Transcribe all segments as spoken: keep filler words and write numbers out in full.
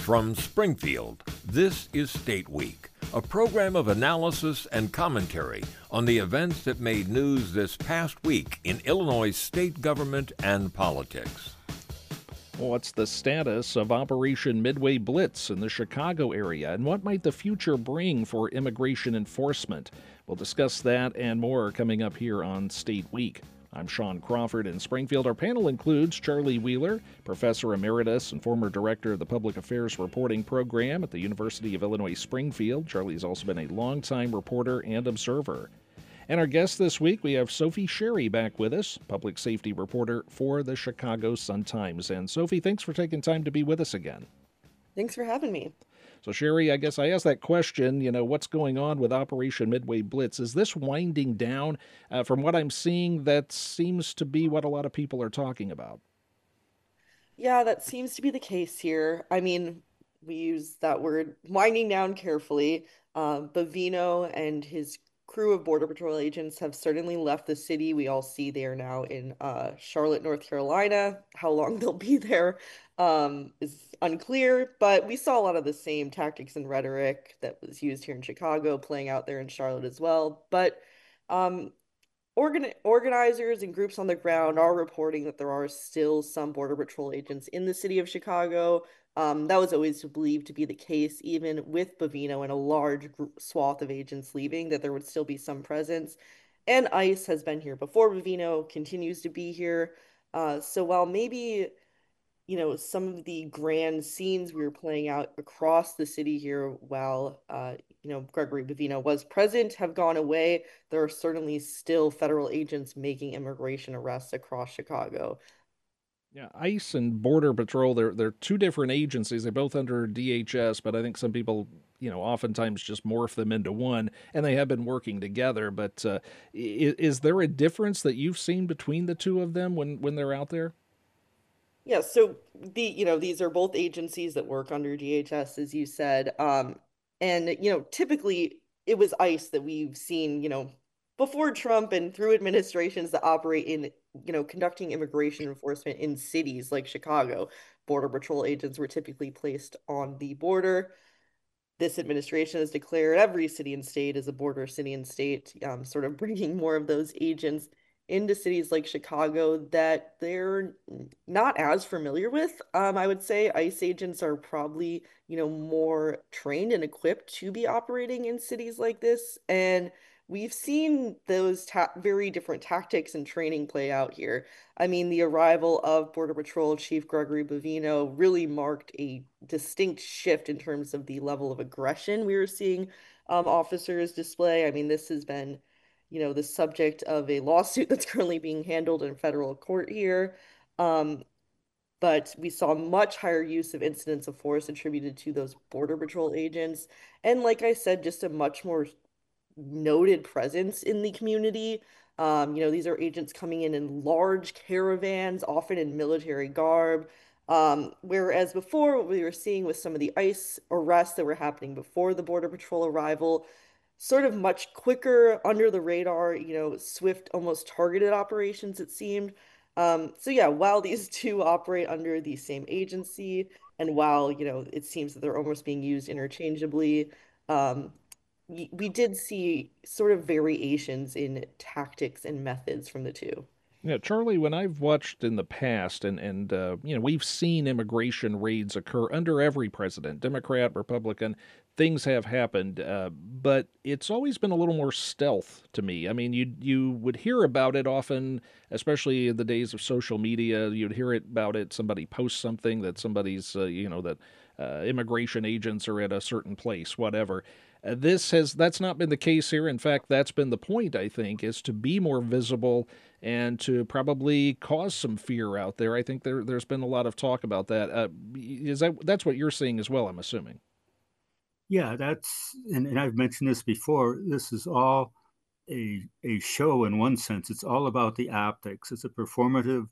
From Springfield, this is State Week, a program of analysis and commentary on the events that made news this past week in Illinois state government and politics. What's the status of Operation Midway Blitz in the Chicago area, and what might the future bring for immigration enforcement? We'll discuss that and more coming up here on State Week. I'm Sean Crawford in Springfield. Our panel includes Charlie Wheeler, Professor Emeritus and former Director of the Public Affairs Reporting Program at the University of Illinois Springfield. Charlie's also been a longtime reporter and observer. And our guest this week, we have Sophie Sherry back with us, public safety reporter for the Chicago Sun-Times. And Sophie, thanks for taking time to be with us again. Thanks for having me. So Sherry, I guess I asked that question, you know, what's going on with Operation Midway Blitz? Is this winding down? Uh, from what I'm seeing, that seems to be what a lot of people are talking about. Yeah, that seems to be the case here. I mean, we use that word winding down carefully. Uh, Bavino and his crew of Border Patrol agents have certainly left the city. We all see they are now in uh, Charlotte, North Carolina. How long they'll be there um, is unclear, but we saw a lot of the same tactics and rhetoric that was used here in Chicago playing out there in Charlotte as well. But um, organ organizers and groups on the ground are reporting that there are still some Border Patrol agents in the city of Chicago. Um, that was always believed to be the case, even with Bavino and a large group, swath of agents leaving, that there would still be some presence. And ICE has been here before Bavino, continues to be here. Uh, so while maybe, you know, some of the grand scenes we were playing out across the city here while, uh, you know, Gregory Bavino was present have gone away, there are certainly still federal agents making immigration arrests across Chicago. Yeah, ICE and Border Patrol, they're, they're two different agencies. They're both under D H S, but I think some people, you know, oftentimes just morph them into one, and they have been working together. But uh, is, is there a difference that you've seen between the two of them when, when they're out there? Yeah, so the you know these are both agencies that work under D H S, as you said, um, and you know typically it was ICE that we've seen you know before Trump and through administrations that operate in you know conducting immigration enforcement in cities like Chicago. Border Patrol agents were typically placed on the border. This administration has declared every city and state as a border city and state, um, sort of bringing more of those agents into cities like Chicago that they're not as familiar with. Um, I would say ICE agents are probably, you know, more trained and equipped to be operating in cities like this. And we've seen those ta very different tactics and training play out here. I mean, the arrival of Border Patrol Chief Gregory Bavino really marked a distinct shift in terms of the level of aggression we were seeing um, officers display. I mean, this has been, you know, the subject of a lawsuit that's currently being handled in federal court here. Um, but we saw much higher use of incidents of force attributed to those Border Patrol agents. And like I said, just a much more noted presence in the community. Um, you know, these are agents coming in in large caravans, often in military garb. Um, whereas before, what we were seeing with some of the ICE arrests that were happening before the Border Patrol arrival, sort of much quicker, under the radar, you know, swift, almost targeted operations, it seemed. Um, so yeah, while these two operate under the same agency, and while, you know, it seems that they're almost being used interchangeably, um, we did see sort of variations in tactics and methods from the two. Yeah, Charlie, when I've watched in the past, and, and uh, you know, we've seen immigration raids occur under every president, Democrat, Republican, things have happened, uh, but it's always been a little more stealth to me. I mean, you you would hear about it often, especially in the days of social media. You'd hear it about it, somebody posts something that somebody's, uh, you know, that uh, immigration agents are at a certain place, whatever. Uh, this has that's not been the case here. In fact, that's been the point, I think, is to be more visible and to probably cause some fear out there. I think there there's been a lot of talk about that. Uh, is that that's what you're seeing as well? I'm assuming. Yeah, that's and, and I've mentioned this before. This is all a a show in one sense. It's all about the optics. It's a performative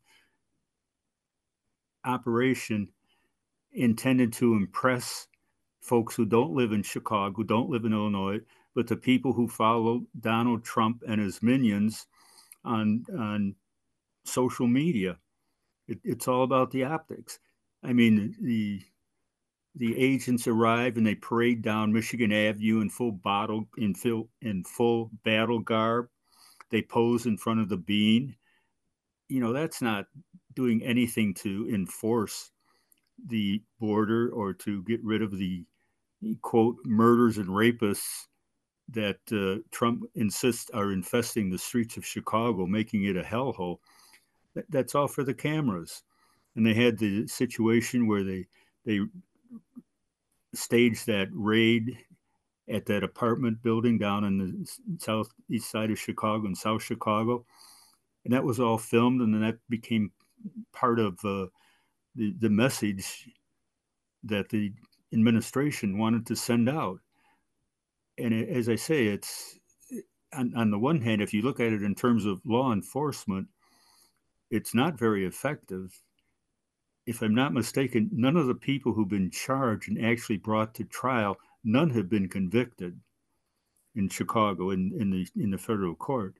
operation intended to impress folks who don't live in Chicago, who don't live in Illinois, but the people who follow Donald Trump and his minions on on social media. It, it's all about the optics. I mean, the the agents arrive and they parade down Michigan Avenue in full bottle in full in full battle garb. They pose in front of the bean. You know, that's not doing anything to enforce the border or to get rid of the quote murders and rapists that uh, Trump insists are infesting the streets of Chicago, making it a hellhole. That, that's all for the cameras. And they had the situation where they they staged that raid at that apartment building down in the southeast side of Chicago and South Chicago, and that was all filmed, and then that became part of uh, the the message that the administration wanted to send out. And it, as I say, it's on, on the one hand, if you look at it in terms of law enforcement, it's not very effective. If I'm not mistaken, none of the people who've been charged and actually brought to trial, none have been convicted in Chicago in, in the in the federal court.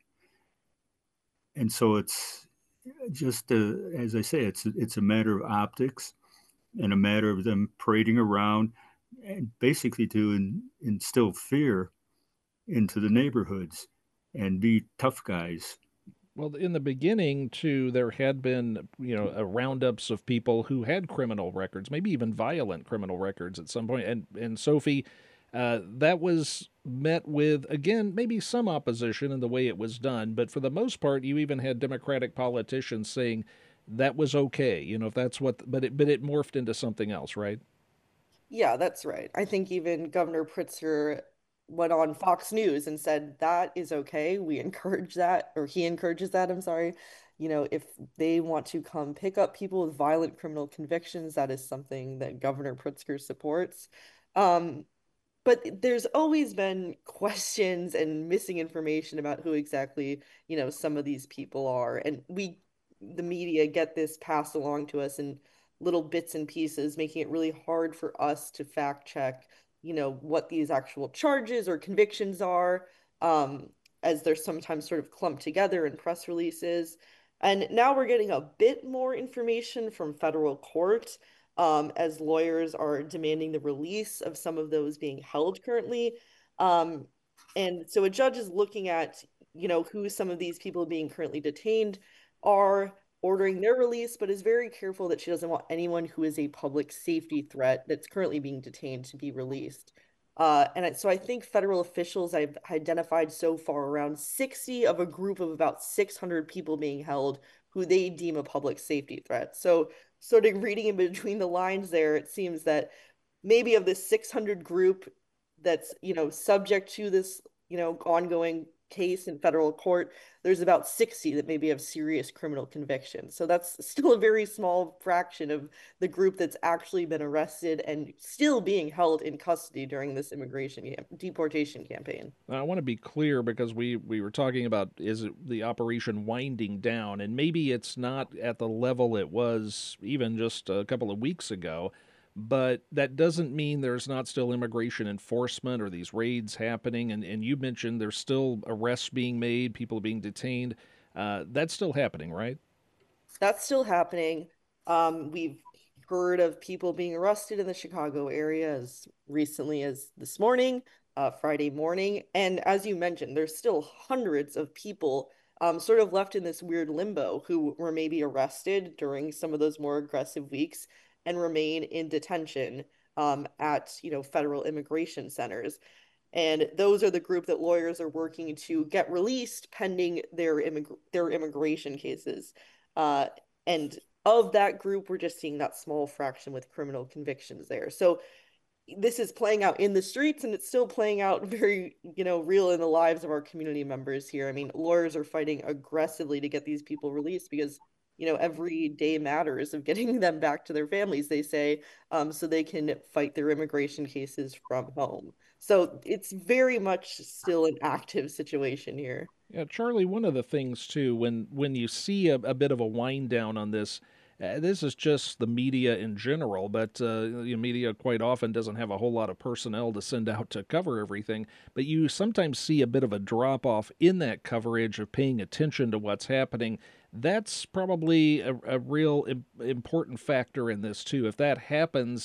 And so it's just, uh, as I say, it's it's a matter of optics and a matter of them parading around and basically to in, instill fear into the neighborhoods and be tough guys. Well, in the beginning, too, there had been, you know, a roundups of people who had criminal records, maybe even violent criminal records at some point. And and Sophie, uh, that was met with, again, maybe some opposition in the way it was done. But for the most part, you even had Democratic politicians saying that was okay. You know, if that's what, but it, but it morphed into something else, right? Yeah, that's right. I think even Governor Pritzker went on Fox News and said that is okay. We encourage that, or he encourages that, I'm sorry. You know, if they want to come pick up people with violent criminal convictions, that is something that Governor Pritzker supports. Um, but there's always been questions and missing information about who exactly, you know, some of these people are. And we, the media, get this passed along to us in little bits and pieces, making it really hard for us to fact check, you know, what these actual charges or convictions are, um, as they're sometimes sort of clumped together in press releases. And now we're getting a bit more information from federal court, um, as lawyers are demanding the release of some of those being held currently. Um, and so a judge is looking at, you know, who some of these people being currently detained are, ordering their release, but is very careful that she doesn't want anyone who is a public safety threat that's currently being detained to be released. Uh, and so I think federal officials I've identified so far around sixty of a group of about six hundred people being held who they deem a public safety threat. So, sort of reading in between the lines there, it seems that maybe of this six hundred group that's, you know, subject to this, you know, ongoing case in federal court, there's about sixty that maybe have serious criminal convictions. So that's still a very small fraction of the group that's actually been arrested and still being held in custody during this immigration camp deportation campaign. Now, I want to be clear because we, we were talking about is it the operation winding down, and maybe it's not at the level it was even just a couple of weeks ago. But that doesn't mean there's not still immigration enforcement or these raids happening. And, and you mentioned there's still arrests being made, people being detained. Uh, that's still happening, right? That's still happening. Um, we've heard of people being arrested in the Chicago area as recently as this morning, uh, Friday morning. And as you mentioned, there's still hundreds of people um, sort of left in this weird limbo who were maybe arrested during some of those more aggressive weeks and remain in detention um, at, you know, federal immigration centers. And those are the group that lawyers are working to get released pending their immig- their immigration cases. Uh, and of that group, we're just seeing that small fraction with criminal convictions there. So this is playing out in the streets, and it's still playing out very, you know, real in the lives of our community members here. I mean, lawyers are fighting aggressively to get these people released because, you know, every day matters of getting them back to their families, they say, um, so they can fight their immigration cases from home. So it's very much still an active situation here. Yeah, Charlie, one of the things, too, when, when you see a, a bit of a wind down on this, uh, this is just the media in general, but uh, the media quite often doesn't have a whole lot of personnel to send out to cover everything. But you sometimes see a bit of a drop off in that coverage of paying attention to what's happening. That's probably a, a real im- important factor in this, too. If that happens,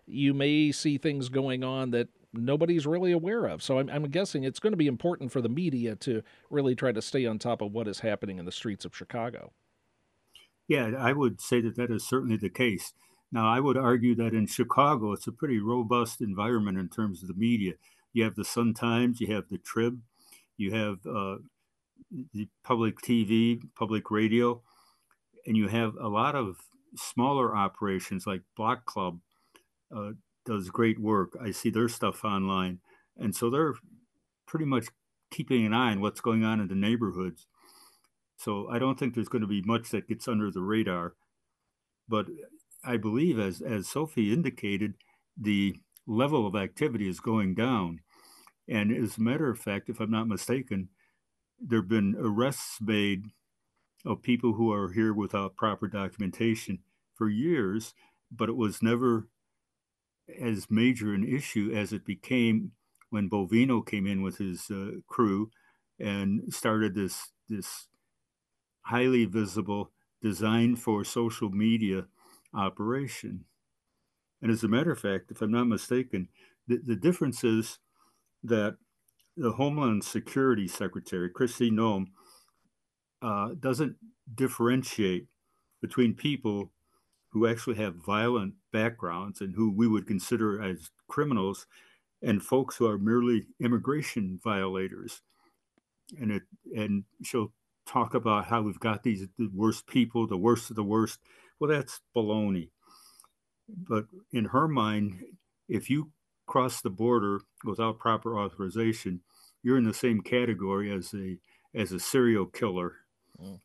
you may see things going on that nobody's really aware of. So I'm, I'm guessing it's going to be important for the media to really try to stay on top of what is happening in the streets of Chicago. Yeah, I would say that that is certainly the case. Now, I would argue that in Chicago, it's a pretty robust environment in terms of the media. You have the Sun Times, you have the Trib, you have uh, the public T V, public radio, and you have a lot of smaller operations like Block Club uh, does great work. I see their stuff online. And so they're pretty much keeping an eye on what's going on in the neighborhoods. So I don't think there's going to be much that gets under the radar. But I believe, as, as Sophie indicated, the level of activity is going down. And as a matter of fact, if I'm not mistaken, there have been arrests made of people who are here without proper documentation for years, but it was never as major an issue as it became when Bovino came in with his uh, crew and started this this highly visible, designed for social media operation. And as a matter of fact, if I'm not mistaken, the, the difference is that the Homeland Security Secretary, Kristi Noem, uh, doesn't differentiate between people who actually have violent backgrounds and who we would consider as criminals and folks who are merely immigration violators. And it and she'll talk about how we've got these the worst people, the worst of the worst. Well, that's baloney. But in her mind, if you cross the border without proper authorization, you're in the same category as a as a serial killer. Mm.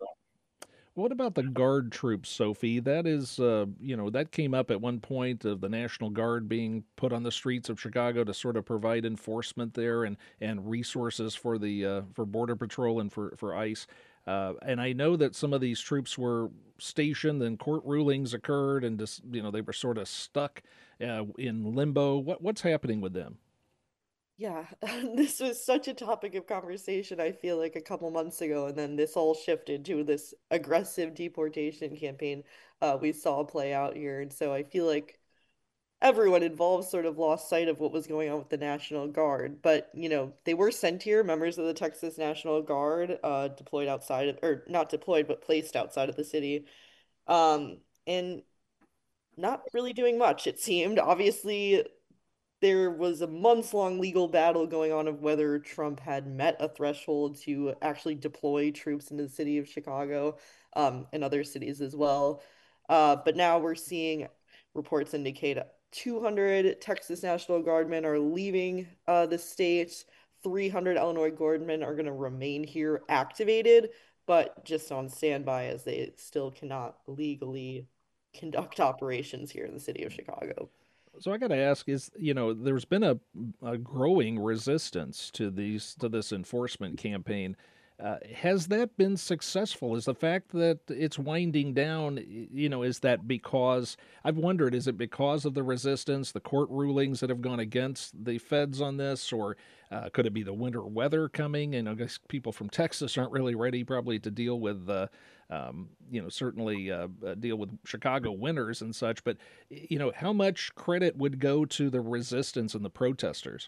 What about the Guard troops, Sophie? That is, uh, you know, that came up at one point of the National Guard being put on the streets of Chicago to sort of provide enforcement there and, and resources for the uh, for Border Patrol and for for ICE. Uh, and I know that some of these troops were stationed, and court rulings occurred, and just you know they were sort of stuck uh, in limbo. What what's happening with them? Yeah, this was such a topic of conversation, I feel like a couple months ago, and then this all shifted to this aggressive deportation campaign uh, we saw play out here. And so I feel like everyone involved sort of lost sight of what was going on with the National Guard. But, you know, they were sent here, members of the Texas National Guard, uh, deployed outside of, or not deployed, but placed outside of the city. Um, and not really doing much, it seemed. Obviously, there was a months long legal battle going on of whether Trump had met a threshold to actually deploy troops into the city of Chicago, um, and other cities as well. Uh, but now we're seeing reports indicate two hundred Texas National Guardmen are leaving uh, the state. three hundred Illinois Guardmen are going to remain here activated, but just on standby as they still cannot legally conduct operations here in the city of Chicago. So I got to ask: Is you know there's been a, a growing resistance to these to this enforcement campaign. Uh, has that been successful? Is the fact that it's winding down, you know, is that because I've wondered, is it because of the resistance, the court rulings that have gone against the feds on this, or uh, could it be the winter weather coming? And I guess people from Texas aren't really ready probably to deal with, uh, um, you know, certainly uh, uh, deal with Chicago winters and such. But, you know, how much credit would go to the resistance and the protesters?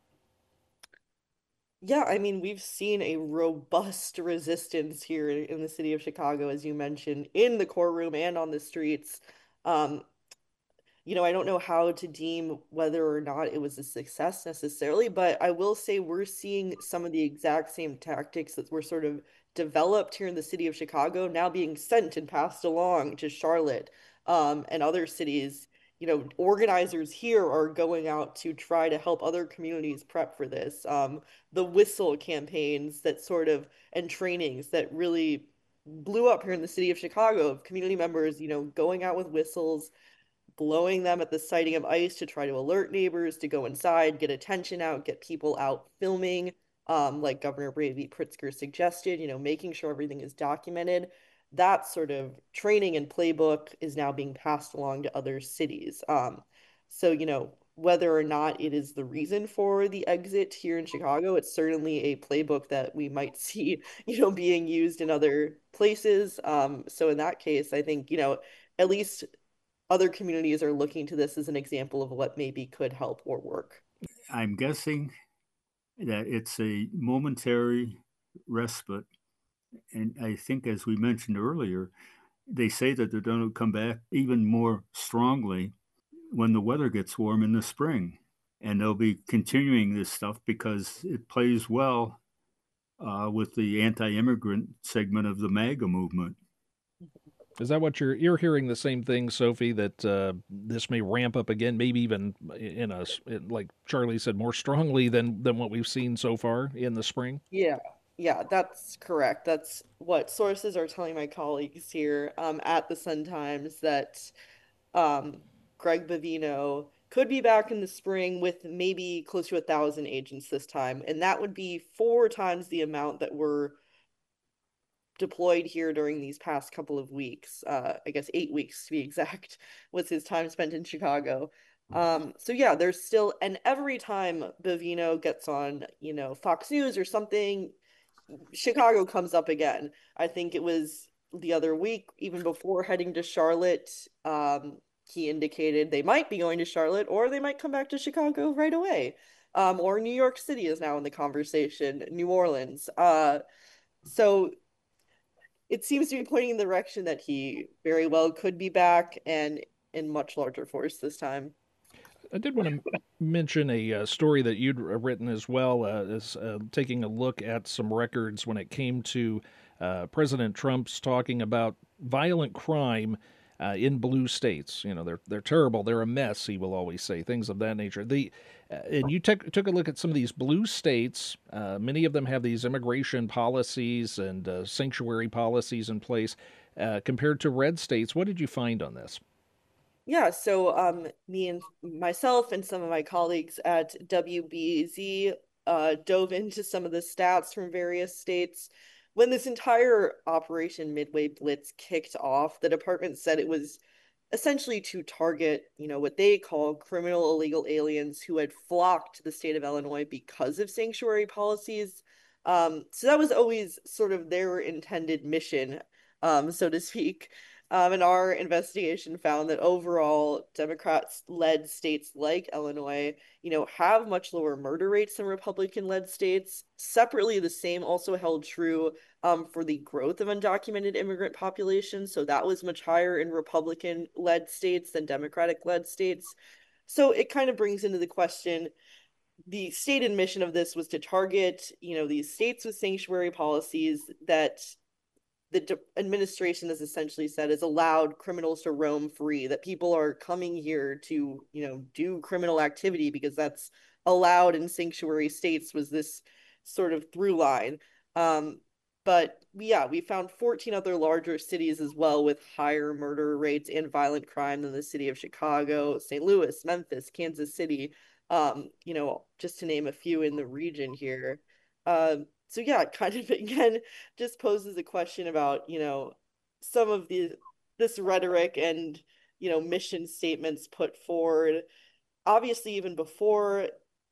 Yeah, I mean, we've seen a robust resistance here in in the city of Chicago, as you mentioned, in the courtroom and on the streets. Um, you know, I don't know how to deem whether or not it was a success necessarily, but I will say we're seeing some of the exact same tactics that were sort of developed here in the city of Chicago now being sent and passed along to Charlotte, um, and other cities. You know, organizers here are going out to try to help other communities prep for this. Um, the whistle campaigns that sort of and trainings that really blew up here in the city of Chicago of community members, you know, going out with whistles, blowing them at the sighting of ICE to try to alert neighbors to go inside, get attention out, get people out filming, um, like Governor Brady Pritzker suggested, you know, making sure everything is documented. That sort of training and playbook is now being passed along to other cities. Um, so, you know, whether or not it is the reason for the exit here in Chicago, it's certainly a playbook that we might see, you know, being used in other places. Um, so in that case, I think, you know, at least other communities are looking to this as an example of what maybe could help or work? I'm guessing that it's a momentary respite. And I think, as we mentioned earlier, they say that they're going to come back even more strongly when the weather gets warm in the spring. And they'll be continuing this stuff because it plays well uh, with the anti-immigrant segment of the MAGA movement. Is that what you're you're hearing the same thing, Sophie? That uh, this may ramp up again, maybe even in a in, like Charlie said, more strongly than than what we've seen so far in the spring. Yeah, yeah, that's correct. That's what sources are telling my colleagues here um, at the Sun Times that um, Greg Bavino could be back in the spring with maybe close to a thousand agents this time, and that would be four times the amount that were deployed here during these past couple of weeks. Uh, I guess eight weeks to be exact was his time spent in Chicago. Um, so yeah, there's still, and every time Bavino gets on, you know, Fox News or something, Chicago comes up again. I think it was the other week, even before heading to Charlotte, um, he indicated they might be going to Charlotte or they might come back to Chicago right away. Um, or New York City is now in the conversation, New Orleans. Uh, so it seems to be pointing in the direction that he very well could be back and in much larger force this time. I did want to mention a uh, story that you'd written as well, uh, as uh, taking a look at some records when it came to uh, President Trump's talking about violent crime uh, in blue states. You know, they're they're terrible, they're a mess. He will always say things of that nature. The uh, and you took took a look at some of these blue states. Uh, many of them have these immigration policies and uh, sanctuary policies in place uh, compared to red states. What did you find on this? Yeah, so um, me and myself and some of my colleagues at W B Z uh, dove into some of the stats from various states. When this entire Operation Midway Blitz kicked off, the department said it was essentially to target, you know, what they call criminal illegal aliens who had flocked to the state of Illinois because of sanctuary policies. Um, so that was always sort of their intended mission, um, so to speak. Um, and our investigation found that overall, Democrats-led states like Illinois, you know, have much lower murder rates than Republican-led states. Separately, the same also held true um, for the growth of undocumented immigrant populations. So that was much higher in Republican-led states than Democratic-led states. So it kind of brings into the question, the stated mission of this was to target, you know, these states with sanctuary policies that the administration has essentially said is allowed criminals to roam free, that people are coming here to, you know, do criminal activity because that's allowed in sanctuary states, was this sort of through line. Um, but yeah, we found fourteen other larger cities as well with higher murder rates and violent crime than the city of Chicago, Saint Louis, Memphis, Kansas City, um, you know, just to name a few in the region here. Uh, so yeah, it kind of again just poses a question about, you know, some of the this rhetoric and, you know, mission statements put forward. Obviously, even before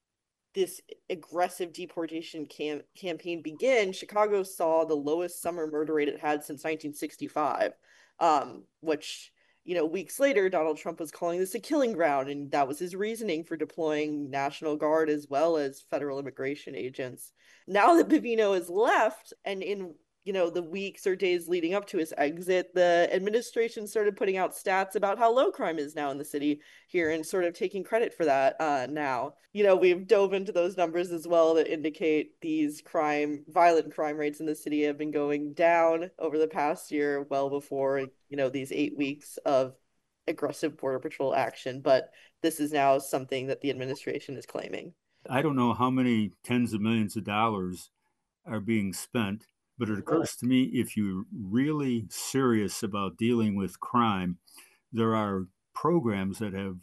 this aggressive deportation cam- campaign began, Chicago saw the lowest summer murder rate it had since nineteen sixty-five, um, which, you know, weeks later, Donald Trump was calling this a killing ground, and that was his reasoning for deploying National Guard as well as federal immigration agents. Now that Bavino has left, and in, you know, the weeks or days leading up to his exit, the administration started putting out stats about how low crime is now in the city here and sort of taking credit for that uh, now. You know, we've dove into those numbers as well that indicate these crime, violent crime rates in the city have been going down over the past year, well before, you know, these eight weeks of aggressive Border Patrol action. But this is now something that the administration is claiming. I don't know how many tens of millions of dollars are being spent, but it occurs to me, if you're really serious about dealing with crime, there are programs that have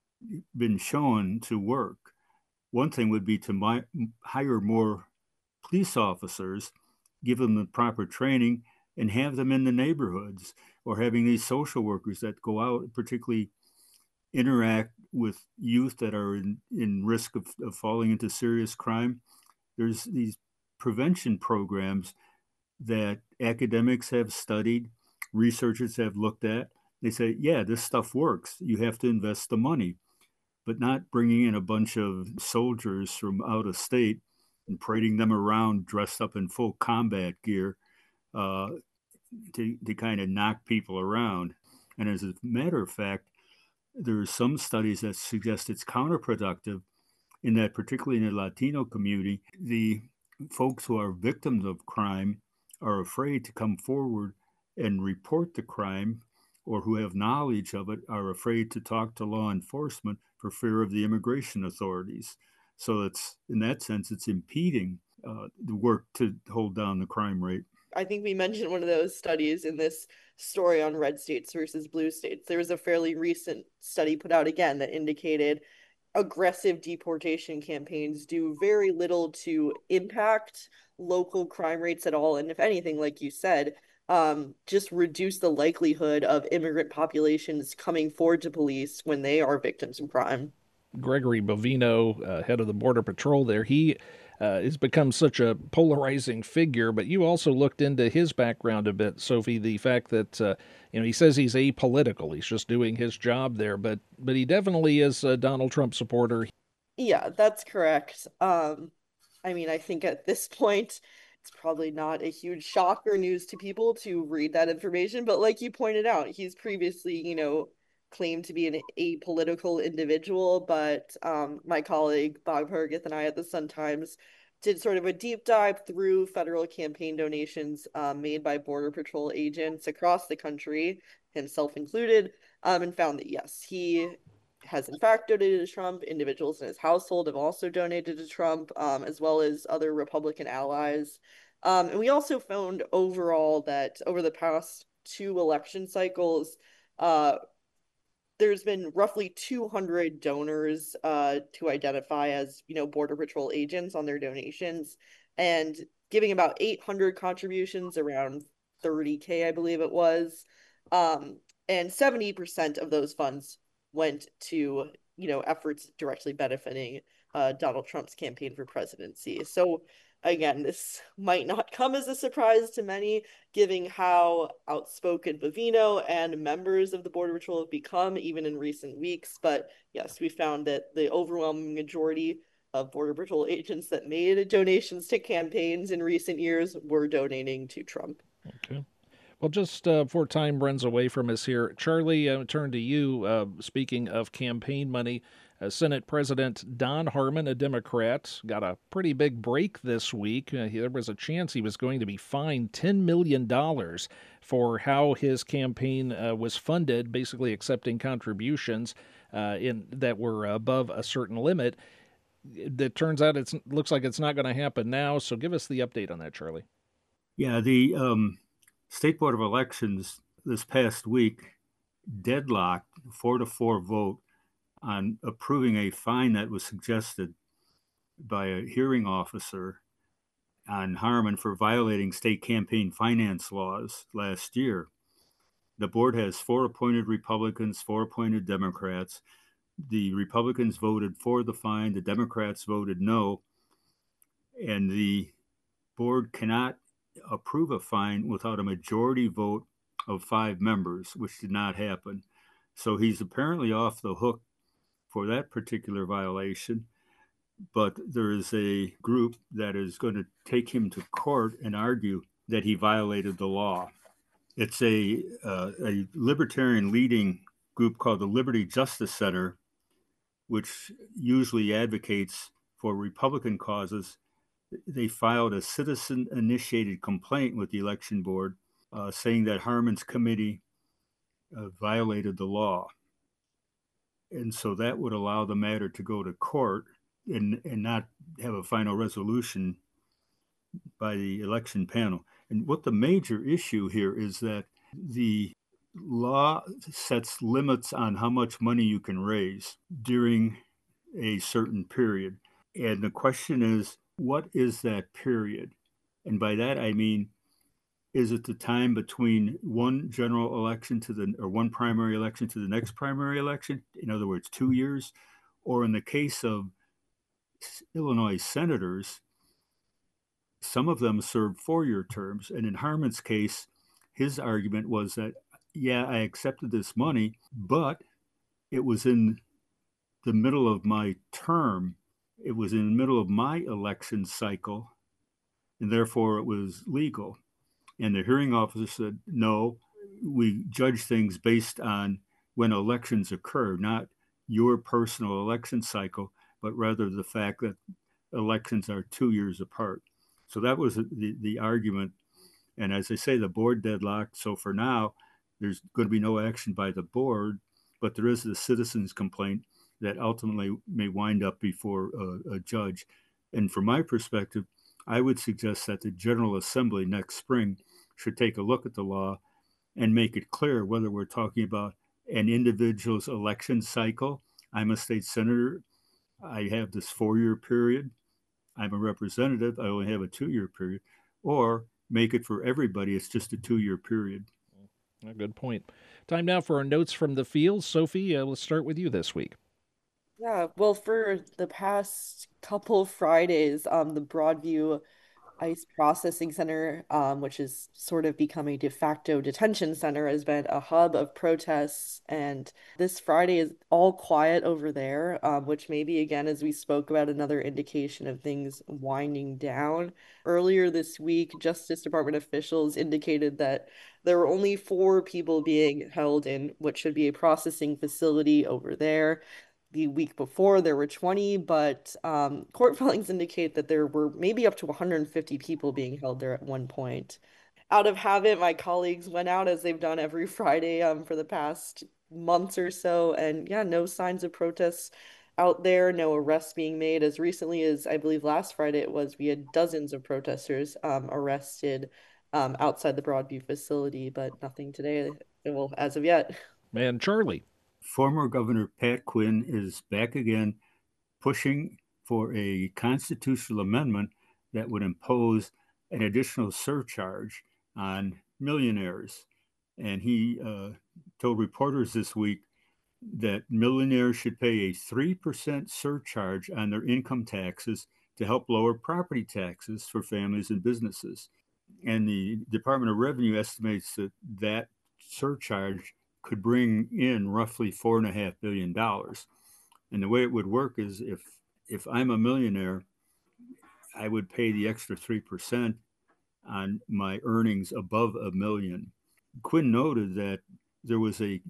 been shown to work. One thing would be to my, hire more police officers, give them the proper training, and have them in the neighborhoods, or having these social workers that go out, particularly interact with youth that are in, in risk of, of falling into serious crime. There's these prevention programs that academics have studied, researchers have looked at, They say, yeah, this stuff works. You have to invest the money, but not bringing in a bunch of soldiers from out of state and parading them around dressed up in full combat gear uh, to, to kind of knock people around. And as a matter of fact, there are some studies that suggest it's counterproductive in that, particularly in the Latino community, the folks who are victims of crime are afraid to come forward and report the crime, or who have knowledge of it are afraid to talk to law enforcement for fear of the immigration authorities. So it's, in that sense, it's impeding uh, the work to hold down the crime rate. I think we mentioned one of those studies in this story on red states versus blue states. There was a fairly recent study put out again that indicated aggressive deportation campaigns do very little to impact local crime rates at all. And if anything, like you said, um, just reduce the likelihood of immigrant populations coming forward to police when they are victims of crime. Gregory Bovino, uh, head of the Border Patrol there, he uh, has become such a polarizing figure, but you also looked into his background a bit, Sophie, the fact that, uh, you know, he says he's apolitical. He's just doing his job there, but, but he definitely is a Donald Trump supporter. Yeah, that's correct. Um, I mean, I think at this point, it's probably not a huge shock or news to people to read that information, but like you pointed out, he's previously, you know, claimed to be an apolitical individual, but um, my colleague Bob Hergith and I at the Sun-Times did sort of a deep dive through federal campaign donations um, made by Border Patrol agents across the country, himself included, um, and found that yes, he has in fact donated to Trump. Individuals in his household have also donated to Trump, um, as well as other Republican allies. Um, and we also found overall that over the past two election cycles, uh, there's been roughly two hundred donors uh, to identify as, you know, Border Patrol agents on their donations, and giving about eight hundred contributions, around thirty K, I believe it was. Um, and seventy percent of those funds went to, you know, efforts directly benefiting uh, Donald Trump's campaign for presidency. So again, this might not come as a surprise to many, given how outspoken Bovino and members of the Border Patrol have become, even in recent weeks. But yes, we found that the overwhelming majority of Border Patrol agents that made donations to campaigns in recent years were donating to Trump. Okay. Well, just uh, before time runs away from us here, Charlie, I uh, turn to you. Uh, speaking of campaign money, uh, Senate President Don Harmon, a Democrat, got a pretty big break this week. Uh, there was a chance he was going to be fined ten million dollars for how his campaign uh, was funded, basically accepting contributions uh, in that were above a certain limit. It turns out it looks like it's not going to happen now. So give us the update on that, Charlie. Yeah, the um, State Board of Elections this past week deadlocked four to four vote on approving a fine that was suggested by a hearing officer on Harmon for violating state campaign finance laws last year. The board has four appointed Republicans, four appointed Democrats. The Republicans voted for the fine, the Democrats voted no, and the board cannot approve a fine without a majority vote of five members, which did not happen. So he's apparently off the hook for that particular violation, but there is a group that is going to take him to court and argue that he violated the law. It's a, uh, a libertarian leading group called the Liberty Justice Center, which usually advocates for Republican causes. They filed a citizen-initiated complaint with the election board uh, saying that Harmon's committee uh, violated the law. And so that would allow the matter to go to court and, and not have a final resolution by the election panel. And what the major issue here is that the law sets limits on how much money you can raise during a certain period. And the question is, what is that period? And by that, I mean, is it the time between one general election to the, or one primary election to the next primary election? In other words, two years? Or in the case of Illinois senators, some of them served four-year terms. And in Harmon's case, his argument was that yeah, I accepted this money, but it was in the middle of my term. It was in the middle of my election cycle, and therefore it was legal. And the hearing officer said, no, we judge things based on when elections occur, not your personal election cycle, but rather the fact that elections are two years apart. So that was the, the argument. And as I say, the board deadlocked. So for now, there's going to be no action by the board, but there is the citizens' complaint that ultimately may wind up before a, a judge. And from my perspective, I would suggest that the General Assembly next spring should take a look at the law and make it clear whether we're talking about an individual's election cycle. I'm a state senator. I have this four-year period. I'm a representative. I only have a two-year period. Or make it for everybody. It's just a two-year period. A good point. Time now for our notes from the field. Sophie, uh, let's start with you this week. Yeah, well, for the past couple Fridays, um, the Broadview ICE Processing Center, um, which has sort of become a de facto detention center, has been a hub of protests. And this Friday is all quiet over there, um, which maybe, again, as we spoke about, another indication of things winding down. Earlier this week, Justice Department officials indicated that there were only four people being held in what should be a processing facility over there. The week before, there were twenty, but um, court filings indicate that there were maybe up to one hundred fifty people being held there at one point. Out of habit, my colleagues went out, as they've done every Friday um, for the past months or so, and yeah, no signs of protests out there, no arrests being made. As recently as, I believe, last Friday it was, we had dozens of protesters um, arrested um, outside the Broadview facility, but nothing today, well, as of yet. Man, Charlie. Former Governor Pat Quinn is back again pushing for a constitutional amendment that would impose an additional surcharge on millionaires. And he uh, told reporters this week that millionaires should pay a three percent surcharge on their income taxes to help lower property taxes for families and businesses. And the Department of Revenue estimates that that surcharge could bring in roughly four and a half billion dollars. And the way it would work is if if I'm a millionaire, I would pay the extra three percent on my earnings above a million. Quinn noted that there was a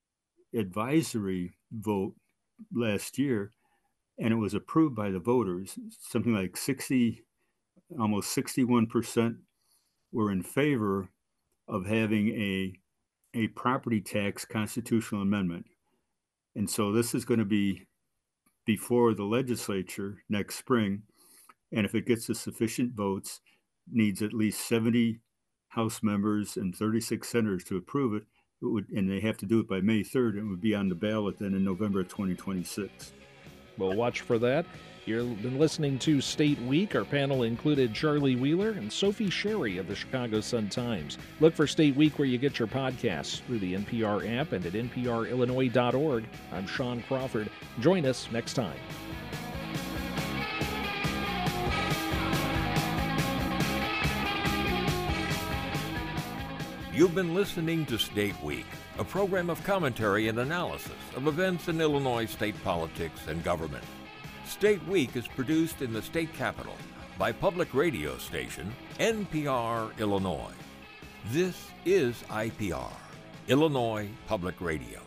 advisory vote last year, and it was approved by the voters. Something like sixty, almost sixty-one percent were in favor of having a a property tax constitutional amendment. And so this is going to be before the legislature next spring. And if it gets the sufficient votes, needs at least seventy House members and thirty-six senators to approve it, it would, and they have to do it by May third, and it would be on the ballot then in November of twenty twenty-six. We'll watch for that. You've been listening to State Week. Our panel included Charlie Wheeler and Sophie Sherry of the Chicago Sun-Times. Look for State Week where you get your podcasts through the N P R app and at N P R Illinois dot org. I'm Sean Crawford. Join us next time. You've been listening to State Week, a program of commentary and analysis of events in Illinois state politics and government. State Week is produced in the state capital by public radio station N P R Illinois. This is I P R, Illinois Public Radio.